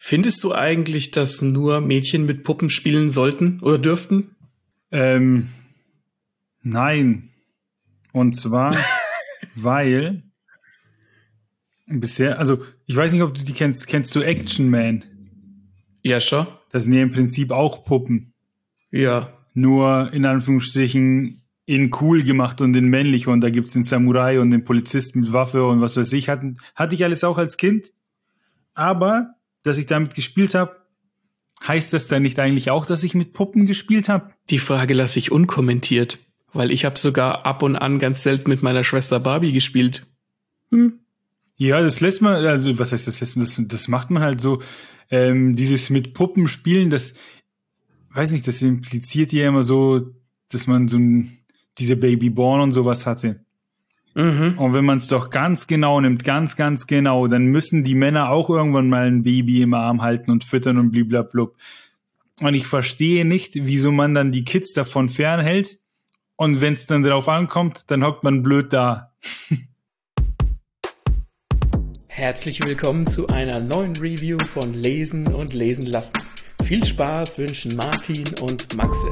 Findest du eigentlich, dass nur Mädchen mit Puppen spielen sollten oder dürften? Nein. Und zwar, weil bisher, also ich weiß nicht, ob du die kennst. Kennst du Action Man? Ja, schon. Das sind ja im Prinzip auch Puppen. Ja. Nur in Anführungsstrichen in cool gemacht und in männlich. Und da gibt's den Samurai und den Polizisten mit Waffe und was weiß ich. Hatte ich alles auch als Kind. Aber, dass ich damit gespielt habe, heißt das dann nicht eigentlich auch, dass ich mit Puppen gespielt habe? Die Frage lasse ich unkommentiert, weil ich habe sogar ab und an ganz selten mit meiner Schwester Barbie gespielt. Ja, das lässt man, also was heißt das macht man halt so. Dieses mit Puppen spielen, das, weiß nicht, das impliziert ja immer so, dass man so diese Babyborn und sowas hatte. Mhm. Und wenn man es doch ganz genau nimmt, ganz genau, dann müssen die Männer auch irgendwann mal ein Baby im Arm halten und füttern und bliblablub. Und ich verstehe nicht, wieso man dann die Kids davon fernhält. Und wenn es dann drauf ankommt, dann hockt man blöd da. Herzlich willkommen zu einer neuen Review von Lesen und Lesen lassen. Viel Spaß wünschen Martin und Maxe.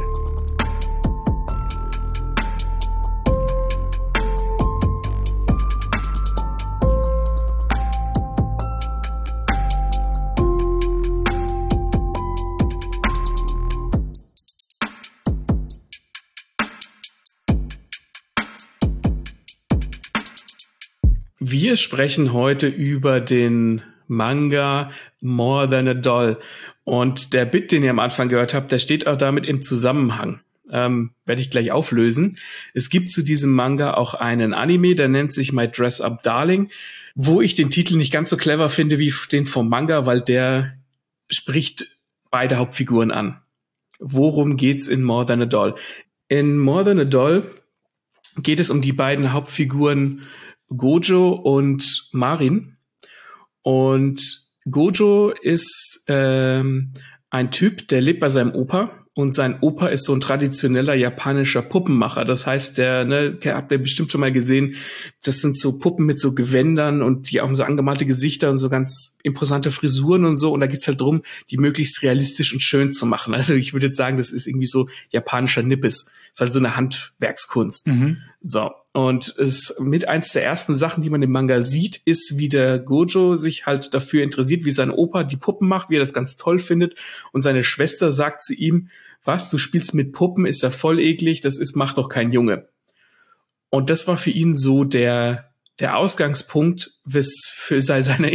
Wir sprechen heute über den Manga More Than a Doll. Und der Bit, den ihr am Anfang gehört habt, der steht auch damit im Zusammenhang. Werde ich gleich auflösen. Es gibt zu diesem Manga auch einen Anime, der nennt sich My Dress Up Darling, wo ich den Titel nicht ganz so clever finde wie den vom Manga, weil der spricht beide Hauptfiguren an. Worum geht's in More Than a Doll? In More Than a Doll geht es um die beiden Hauptfiguren Gojo und Marin. Und Gojo ist ein Typ, der lebt bei seinem Opa. Und sein Opa ist so ein traditioneller japanischer Puppenmacher. Das heißt, habt ihr bestimmt schon mal gesehen, das sind so Puppen mit so Gewändern und die haben so angemalte Gesichter und so ganz imposante Frisuren und so. Und da geht's halt drum, die möglichst realistisch und schön zu machen. Also ich würde jetzt sagen, das ist irgendwie so japanischer Nippes. Das ist halt so eine Handwerkskunst. Mhm. So. Und es mit eins der ersten Sachen, die man im Manga sieht, ist, wie der Gojo sich halt dafür interessiert, wie sein Opa die Puppen macht, wie er das ganz toll findet. Und seine Schwester sagt zu ihm, was, du spielst mit Puppen, ist ja voll eklig, macht doch kein Junge. Und das war für ihn so der Ausgangspunkt für seine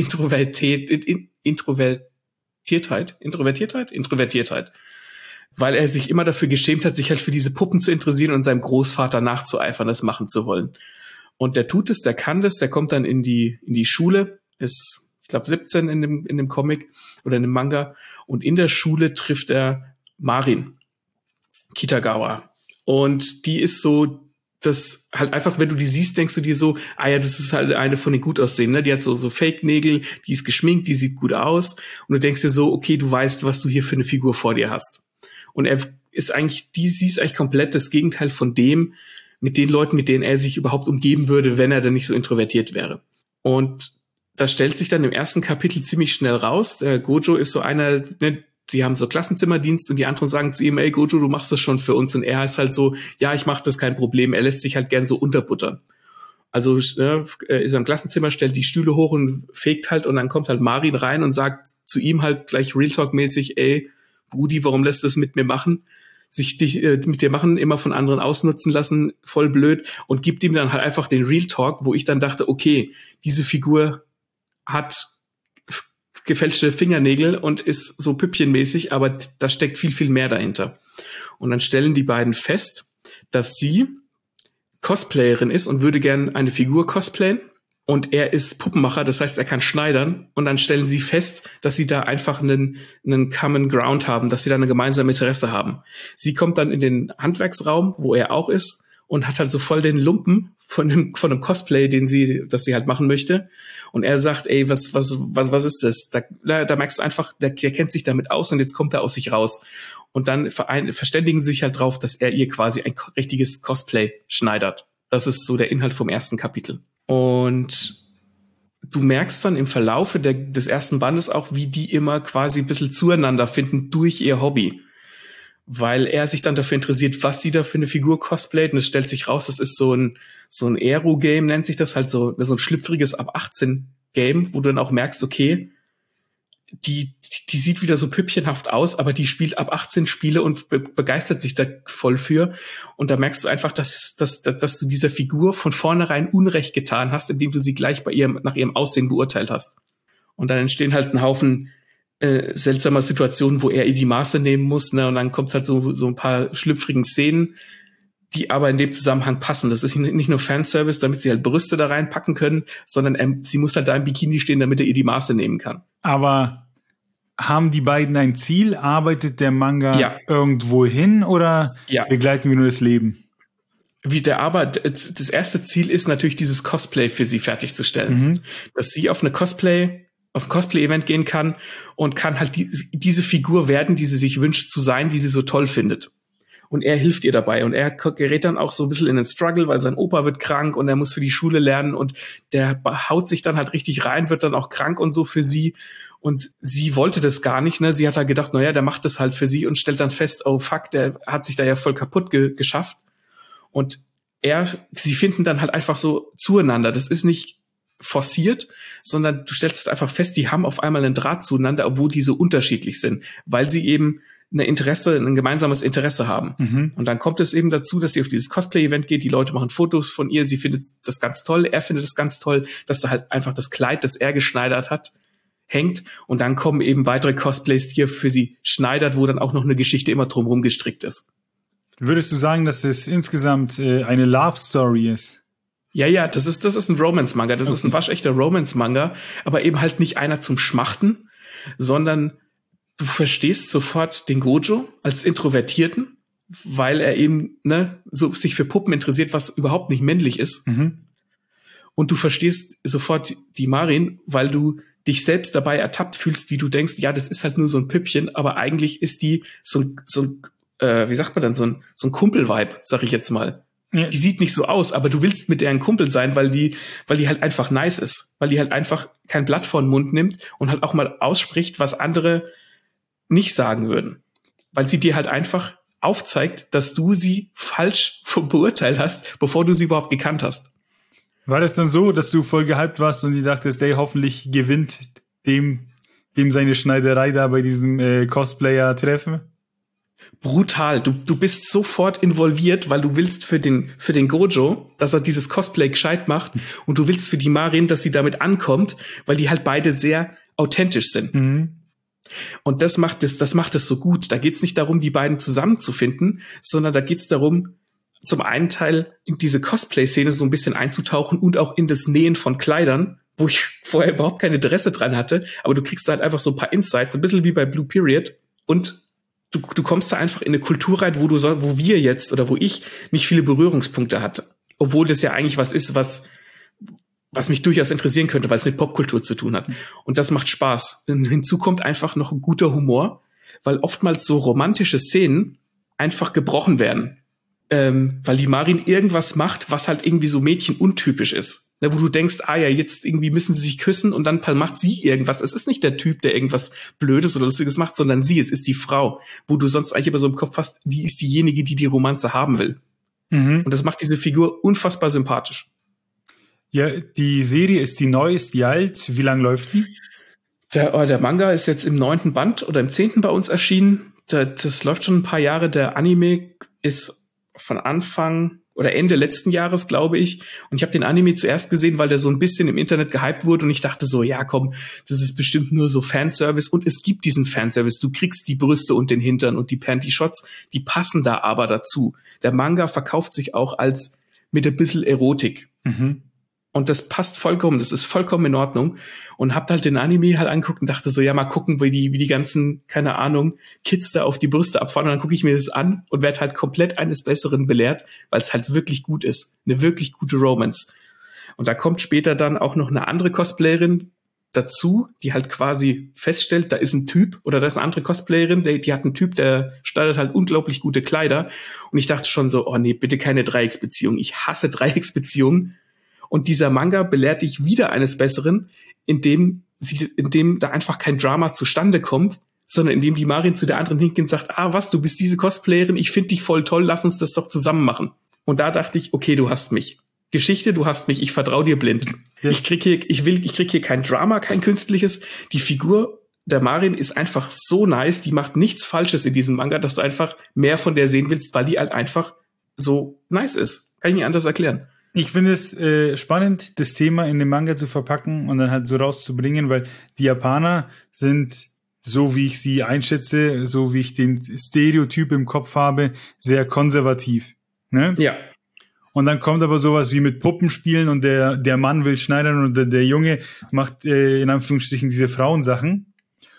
Introvertiertheit. Weil er sich immer dafür geschämt hat, sich halt für diese Puppen zu interessieren und seinem Großvater nachzueifern, das machen zu wollen. Und der tut es, der kann das, der kommt dann in die Schule, ist, ich glaube, 17 in dem Comic oder in dem Manga. Und in der Schule trifft er Marin Kitagawa. Und die ist so, das halt einfach, wenn du die siehst, denkst du dir so, ja, das ist halt eine von den gut aussehenden, ne? Die hat so Fake-Nägel, die ist geschminkt, die sieht gut aus. Und du denkst dir so, okay, du weißt, was du hier für eine Figur vor dir hast. Und sie ist eigentlich komplett das Gegenteil von dem, mit den Leuten, mit denen er sich überhaupt umgeben würde, wenn er dann nicht so introvertiert wäre. Und das stellt sich dann im ersten Kapitel ziemlich schnell raus. Der Gojo ist so einer, ne, die haben so Klassenzimmerdienst und die anderen sagen zu ihm, ey Gojo, du machst das schon für uns. Und er ist halt so, ja, ich mach das, kein Problem. Er lässt sich halt gern so unterbuttern. Also ist am Klassenzimmer, stellt die Stühle hoch und fegt halt und dann kommt halt Marin rein und sagt zu ihm halt gleich Real Talk-mäßig, ey, Brudi, warum lässt du das mit mir machen? Mit dir machen, immer von anderen ausnutzen lassen, voll blöd, und gibt ihm dann halt einfach den Real Talk, wo ich dann dachte, okay, diese Figur hat gefälschte Fingernägel und ist so püppchenmäßig, aber da steckt viel, viel mehr dahinter. Und dann stellen die beiden fest, dass sie Cosplayerin ist und würde gern eine Figur cosplayen. Und er ist Puppenmacher, das heißt, er kann schneidern. Und dann stellen sie fest, dass sie da einfach einen Common Ground haben, dass sie da eine gemeinsame Interesse haben. Sie kommt dann in den Handwerksraum, wo er auch ist, und hat halt so voll den Lumpen von einem Cosplay, das sie halt machen möchte. Und er sagt, ey, was ist das? Da merkst du einfach, der kennt sich damit aus und jetzt kommt er aus sich raus. Und dann verständigen sie sich halt drauf, dass er ihr quasi ein richtiges Cosplay schneidert. Das ist so der Inhalt vom ersten Kapitel. Und du merkst dann im Verlaufe des ersten Bandes auch, wie die immer quasi ein bisschen zueinander finden durch ihr Hobby. Weil er sich dann dafür interessiert, was sie da für eine Figur cosplayt. Und es stellt sich raus, das ist so ein Aero-Game, nennt sich das, halt so ein schlüpfriges Ab-18-Game, wo du dann auch merkst, okay, die sieht wieder so püppchenhaft aus, aber die spielt ab 18 Spiele und begeistert sich da voll für. Und da merkst du einfach, dass du dieser Figur von vornherein Unrecht getan hast, indem du sie gleich nach ihrem Aussehen beurteilt hast. Und dann entstehen halt ein Haufen seltsamer Situationen, wo er ihr die Maße nehmen muss, ne? Und dann kommt halt so ein paar schlüpfrigen Szenen, die aber in dem Zusammenhang passen. Das ist nicht nur Fanservice, damit sie halt Brüste da reinpacken können, sondern sie muss halt da im Bikini stehen, damit er ihr die Maße nehmen kann. Aber haben die beiden ein Ziel? Arbeitet der Manga irgendwo hin oder begleiten wir nur das Leben? Das erste Ziel ist natürlich, dieses Cosplay für sie fertigzustellen. Dass sie auf ein Cosplay-Event gehen kann und kann halt diese Figur werden, die sie sich wünscht zu sein, die sie so toll findet. Und er hilft ihr dabei. Und er gerät dann auch so ein bisschen in den Struggle, weil sein Opa wird krank und er muss für die Schule lernen und der haut sich dann halt richtig rein, wird dann auch krank und so für sie. Und sie wollte das gar nicht, ne? Sie hat halt gedacht, naja, der macht das halt für sie und stellt dann fest, oh fuck, der hat sich da ja voll kaputt geschafft. Und sie finden dann halt einfach so zueinander. Das ist nicht forciert, sondern du stellst halt einfach fest, die haben auf einmal einen Draht zueinander, obwohl die so unterschiedlich sind, weil sie eben ein gemeinsames Interesse haben. Und dann kommt es eben dazu, dass sie auf dieses Cosplay-Event geht, die Leute machen Fotos von ihr, sie findet das ganz toll, er findet es ganz toll, dass da halt einfach das Kleid, das er geschneidert hat, hängt und dann kommen eben weitere Cosplays, die er für sie schneidert, wo dann auch noch eine Geschichte immer drumherum gestrickt ist. Würdest du sagen, dass es insgesamt eine Love-Story ist? Ja, das ist ein Romance-Manga, das ist ein waschechter Romance-Manga, aber eben halt nicht einer zum Schmachten, sondern du verstehst sofort den Gojo als Introvertierten, weil er eben so sich für Puppen interessiert, was überhaupt nicht männlich ist. Und du verstehst sofort die Marin, weil du dich selbst dabei ertappt fühlst, wie du denkst, ja, das ist halt nur so ein Püppchen, aber eigentlich ist die so ein wie sagt man dann, so ein Kumpel-Vibe, sag ich jetzt mal. Ja. Die sieht nicht so aus, aber du willst mit der ein Kumpel sein, weil die halt einfach nice ist, weil die halt einfach kein Blatt vor den Mund nimmt und halt auch mal ausspricht, was andere nicht sagen würden. Weil sie dir halt einfach aufzeigt, dass du sie falsch beurteilt hast, bevor du sie überhaupt gekannt hast. War das dann so, dass du voll gehypt warst und die dachtest, ey, hoffentlich gewinnt dem seine Schneiderei da bei diesem Cosplayer-Treffen? Brutal. Du bist sofort involviert, weil du willst für den Gojo, dass er dieses Cosplay gescheit macht und du willst für die Marin, dass sie damit ankommt, weil die halt beide sehr authentisch sind. Und das macht es so gut. Da geht's nicht darum, die beiden zusammenzufinden, sondern da geht's darum, zum einen Teil in diese Cosplay-Szene so ein bisschen einzutauchen und auch in das Nähen von Kleidern, wo ich vorher überhaupt kein Interesse dran hatte, aber du kriegst da halt einfach so ein paar Insights, ein bisschen wie bei Blue Period und du kommst da einfach in eine Kultur rein, wo wir jetzt oder wo ich nicht viele Berührungspunkte hatte. Obwohl das ja eigentlich was ist, was mich durchaus interessieren könnte, weil es mit Popkultur zu tun hat. Und das macht Spaß. Hinzu kommt einfach noch ein guter Humor, weil oftmals so romantische Szenen einfach gebrochen werden. Weil die Marin irgendwas macht, was halt irgendwie so mädchenuntypisch ist. Wo du denkst, ja, jetzt irgendwie müssen sie sich küssen und dann macht sie irgendwas. Es ist nicht der Typ, der irgendwas Blödes oder Lustiges macht, sondern es ist die Frau, wo du sonst eigentlich immer so im Kopf hast, die ist diejenige, die Romanze haben will. Und das macht diese Figur unfassbar sympathisch. Ja, die Serie, ist die neu, ist die alt? Wie lange läuft die? Der Manga ist jetzt im 9. Band oder im 10. bei uns erschienen. Das läuft schon ein paar Jahre. Der Anime ist von Anfang oder Ende letzten Jahres, glaube ich. Und ich habe den Anime zuerst gesehen, weil der so ein bisschen im Internet gehypt wurde. Und ich dachte so, ja komm, das ist bestimmt nur so Fanservice. Und es gibt diesen Fanservice. Du kriegst die Brüste und den Hintern und die Panty-Shots. Die passen da aber dazu. Der Manga verkauft sich auch als mit ein bisschen Erotik. Und das passt vollkommen, das ist vollkommen in Ordnung. Und hab halt den Anime halt angeguckt und dachte so, ja, mal gucken, wie die ganzen, keine Ahnung, Kids da auf die Brüste abfahren. Und dann gucke ich mir das an und werde halt komplett eines Besseren belehrt, weil es halt wirklich gut ist. Eine wirklich gute Romance. Und da kommt später dann auch noch eine andere Cosplayerin dazu, die halt quasi feststellt, da ist ein Typ oder da ist eine andere Cosplayerin, die hat einen Typ, der schneidet halt unglaublich gute Kleider. Und ich dachte schon so, oh nee, bitte keine Dreiecksbeziehung. Ich hasse Dreiecksbeziehungen. Und dieser Manga belehrt dich wieder eines Besseren, indem da einfach kein Drama zustande kommt, sondern indem die Marin zu der anderen hingeht und sagt, was, du bist diese Cosplayerin, ich finde dich voll toll, lass uns das doch zusammen machen. Und da dachte ich, okay, du hast mich. Geschichte, du hast mich, ich vertraue dir blind. Ja. Ich krieg hier kein Drama, kein künstliches. Die Figur der Marin ist einfach so nice, die macht nichts Falsches in diesem Manga, dass du einfach mehr von der sehen willst, weil die halt einfach so nice ist. Kann ich nicht anders erklären. Ich finde es spannend, das Thema in den Manga zu verpacken und dann halt so rauszubringen, weil die Japaner sind, so wie ich sie einschätze, so wie ich den Stereotyp im Kopf habe, sehr konservativ. Ne? Ja. Und dann kommt aber sowas wie mit Puppenspielen und der Mann will schneidern und der Junge macht in Anführungsstrichen diese Frauensachen.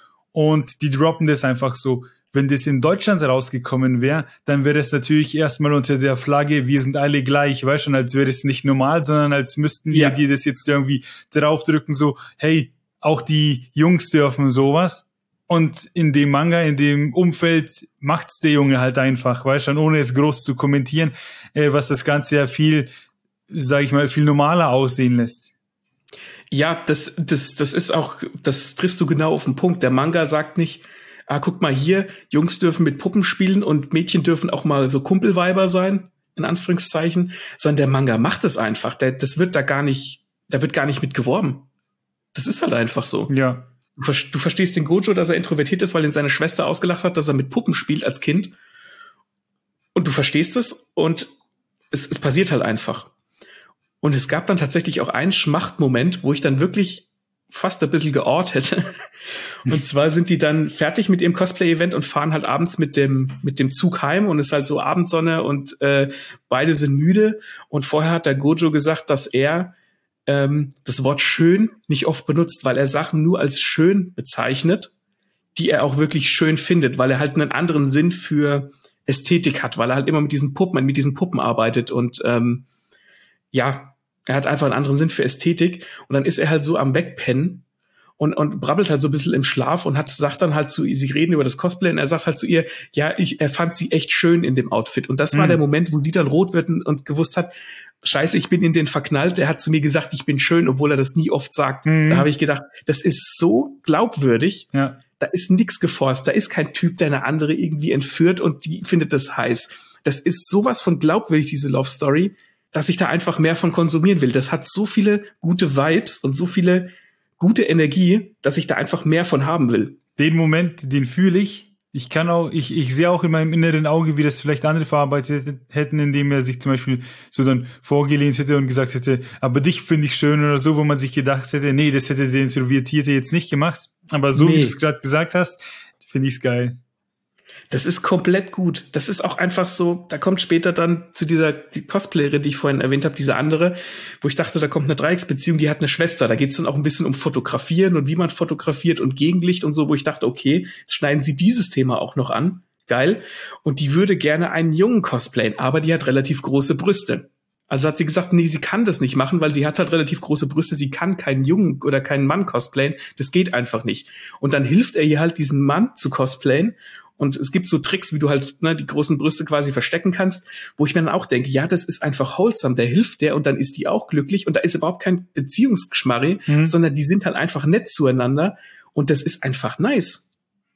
Und die droppen das einfach so. Wenn das in Deutschland rausgekommen wäre, dann wäre das natürlich erstmal unter der Flagge, wir sind alle gleich, weißt du, als wäre das nicht normal, sondern als müssten wir dir das jetzt irgendwie draufdrücken, so, hey, auch die Jungs dürfen sowas. Und in dem Manga, in dem Umfeld macht's der Junge halt einfach, weißt du, ohne es groß zu kommentieren, was das Ganze ja viel, sag ich mal, viel normaler aussehen lässt. Ja, das ist auch, das triffst du genau auf den Punkt. Der Manga sagt nicht, guck mal hier, Jungs dürfen mit Puppen spielen und Mädchen dürfen auch mal so Kumpelweiber sein, in Anführungszeichen, sondern der Manga macht es einfach. Da wird gar nicht mit geworben. Das ist halt einfach so. Ja. Du verstehst den Gojo, dass er introvertiert ist, weil ihn seine Schwester ausgelacht hat, dass er mit Puppen spielt als Kind. Und du verstehst es und es passiert halt einfach. Und es gab dann tatsächlich auch einen Schmachtmoment, wo ich dann wirklich fast ein bisschen geort hätte. Und zwar sind die dann fertig mit ihrem Cosplay-Event und fahren halt abends mit dem Zug heim und es ist halt so Abendsonne und beide sind müde. Und vorher hat der Gojo gesagt, dass er das Wort schön nicht oft benutzt, weil er Sachen nur als schön bezeichnet, die er auch wirklich schön findet, weil er halt einen anderen Sinn für Ästhetik hat, weil er halt immer mit diesen Puppen arbeitet und er hat einfach einen anderen Sinn für Ästhetik und dann ist er halt so am Wegpennen und brabbelt halt so ein bisschen im Schlaf und sagt dann halt sie reden über das Cosplay und er sagt halt zu ihr, er fand sie echt schön in dem Outfit und das war der Moment, wo sie dann rot wird und gewusst hat, Scheiße, ich bin in den verknallt, der hat zu mir gesagt, ich bin schön, obwohl er das nie oft sagt. Da habe ich gedacht, das ist so glaubwürdig, da ist nichts geforst, da ist kein Typ, der eine andere irgendwie entführt und die findet das heiß. Das ist sowas von glaubwürdig, diese Love Story, dass ich da einfach mehr von konsumieren will. Das hat so viele gute Vibes und so viele gute Energie, dass ich da einfach mehr von haben will. Den Moment, den fühle ich. Ich sehe auch in meinem inneren Auge, wie das vielleicht andere verarbeitet hätten, indem er sich zum Beispiel so dann vorgelehnt hätte und gesagt hätte, aber dich finde ich schön oder so, wo man sich gedacht hätte, nee, das hätte der Introvertierte jetzt nicht gemacht. Aber so, wie du es gerade gesagt hast, finde ich es geil. Das ist komplett gut. Das ist auch einfach so, da kommt später dann zu die Cosplayerin, die ich vorhin erwähnt habe, diese andere, wo ich dachte, da kommt eine Dreiecksbeziehung, die hat eine Schwester. Da geht's dann auch ein bisschen um Fotografieren und wie man fotografiert und Gegenlicht und so, wo ich dachte, okay, jetzt schneiden sie dieses Thema auch noch an. Geil. Und die würde gerne einen Jungen cosplayen, aber die hat relativ große Brüste. Also hat sie gesagt, nee, sie kann das nicht machen, weil sie hat halt relativ große Brüste, sie kann keinen Jungen oder keinen Mann cosplayen, das geht einfach nicht. Und dann hilft er ihr halt, diesen Mann zu cosplayen. Und es gibt so Tricks, wie du halt die großen Brüste quasi verstecken kannst, wo ich mir dann auch denke, ja, das ist einfach wholesome, der hilft der und dann ist die auch glücklich und da ist überhaupt kein Beziehungsgeschmarri, sondern die sind halt einfach nett zueinander und das ist einfach nice.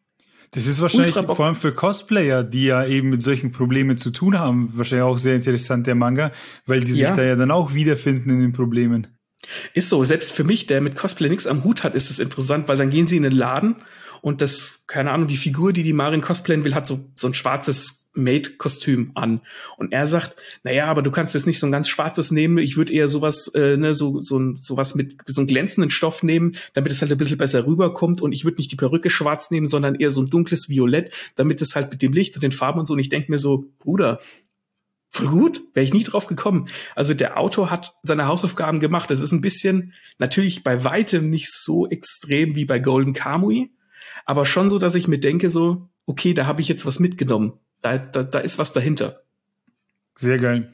Das ist wahrscheinlich vor allem für Cosplayer, die ja eben mit solchen Problemen zu tun haben, wahrscheinlich auch sehr interessant, der Manga, weil die sich da ja dann auch wiederfinden in den Problemen. Ist so, selbst für mich, der mit Cosplay nichts am Hut hat, ist das interessant, weil dann gehen sie in den Laden und das, keine Ahnung, die Figur, die Marin cosplayen will, hat so ein schwarzes Maid-Kostüm an. Und er sagt, naja, aber du kannst jetzt nicht so ein ganz schwarzes nehmen, ich würde eher sowas, sowas mit so einem glänzenden Stoff nehmen, damit es halt ein bisschen besser rüberkommt und ich würde nicht die Perücke schwarz nehmen, sondern eher so ein dunkles Violett, damit es halt mit dem Licht und den Farben und so, und ich denke mir so, Bruder, voll gut, wäre ich nie drauf gekommen. Also der Autor hat seine Hausaufgaben gemacht. Das ist ein bisschen, natürlich bei weitem nicht so extrem wie bei Golden Kamui, aber schon so, dass ich mir denke so, okay, da habe ich jetzt was mitgenommen. Da ist was dahinter. Sehr geil.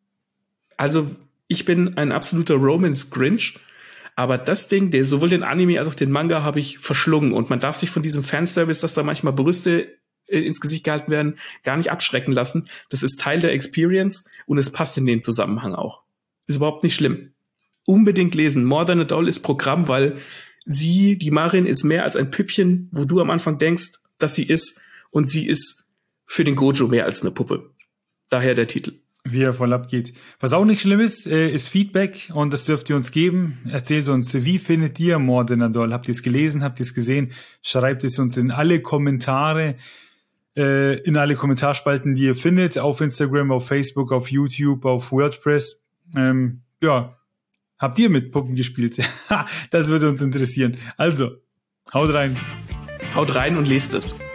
Also ich bin ein absoluter Romance-Grinch, aber das Ding, sowohl den Anime als auch den Manga habe ich verschlungen und man darf sich von diesem Fanservice, dass da manchmal Brüste ins Gesicht gehalten werden, gar nicht abschrecken lassen. Das ist Teil der Experience und es passt in den Zusammenhang auch. Ist überhaupt nicht schlimm. unbedingt lesen. More Than a Doll ist Programm, weil die Marin ist mehr als ein Püppchen, wo du am Anfang denkst, dass sie ist. Und sie ist für den Gojo mehr als eine Puppe. Daher der Titel. Wie er voll abgeht. Was auch nicht schlimm ist Feedback und das dürft ihr uns geben. Erzählt uns, wie findet ihr More Than a Doll? Habt ihr es gelesen? Habt ihr es gesehen? Schreibt es uns in alle Kommentare, in alle Kommentarspalten, die ihr findet, auf Instagram, auf Facebook, auf YouTube, auf WordPress. Habt ihr mit Puppen gespielt? Das würde uns interessieren. Also, haut rein. Haut rein und lest es.